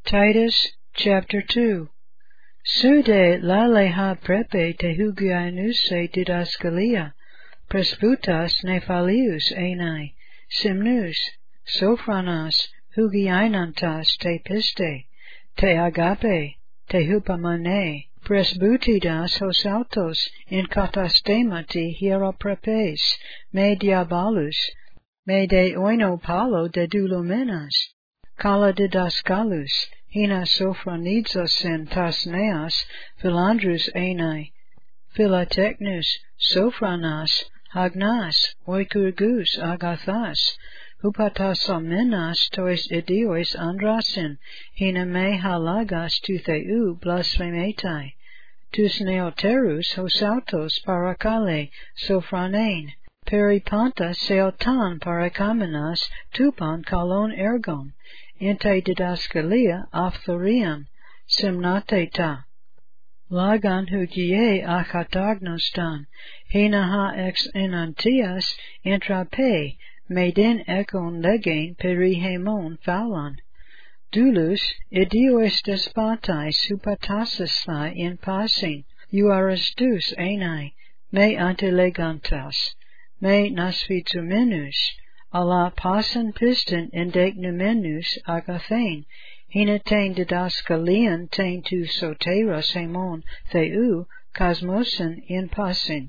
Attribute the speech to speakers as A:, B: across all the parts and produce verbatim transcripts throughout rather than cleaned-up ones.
A: Titus chapter two. Sude laleha prepe tehugianuse didaskalia, presbytas nephalius enai, simnus, sophronas, hugiainantas te piste, te agape, te hupamane, presbytidas hosautos in katastemati hieroprepes, me diabolus, me de oino palo de dulumenas, kala didaskalus, hina sophronidzos tas neas, philandrus enai, philatechnus, sophronas, hagnas, oikurgus, agathas, hupatasomenas tois idiois andrasin, hina me halagas tu theu blasphemetai, tus neoterus hosautos parakale, sophronein, peripanta seotan parakamenas tupan kalon ergon, inte didaskalia afthorian, simnateta. Lagan hugie achatagnostan, hina ha ex enantias intrape, medin ekon legain perihemon phalon. Dulus, idiois despotais hupatasasthai in passin, euaristus enai, me antilegantas, me nasfitumenus, ala passin piston indegnumenus agathain, hina tain didaskalian tain tu soteras hemon theu, cosmosin in passin.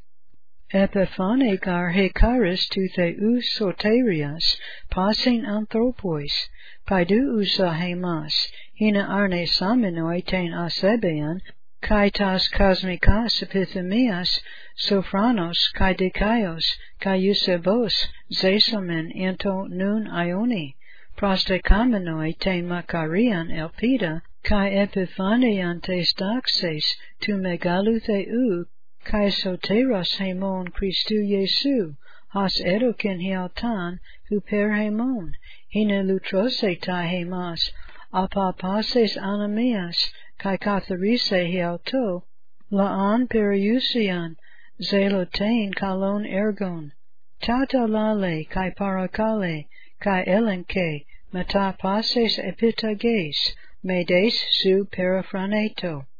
A: Epiphane gar hekaris tu theu soterias, passin anthropois, paidu usa hemas, hina arne saminoi tain asebean, kai tas cosmicas epithemias, sophronos, kai dekaios, kai eusebos, zesomen into nun ioni, prostekamenoi tain makarian elpida, kai epiphanian tes daxes, tu megalu theu, kai soteros hemon Christu Jesu, has edokin hiautan, huper hemon, hina lutrose ta hemas, apapases anamias, kai katharise hiauto, laan periusian, zelotain kalon ergon, tata lale kai parakale, kai elenke, metapases epitages, medes su periphraneto.